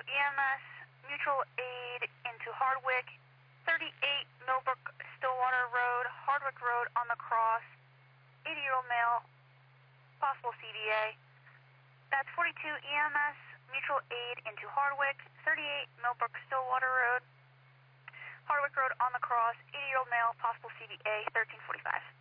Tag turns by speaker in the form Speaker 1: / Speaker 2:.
Speaker 1: EMS, mutual aid into Hardwick, 38 Millbrook Stillwater Road, Hardwick Road on the cross, 80-year-old male, possible CVA. That's 42 EMS, mutual aid into Hardwick, 38 Millbrook Stillwater Road, Hardwick Road on the cross, 80-year-old male, possible CVA, 1345.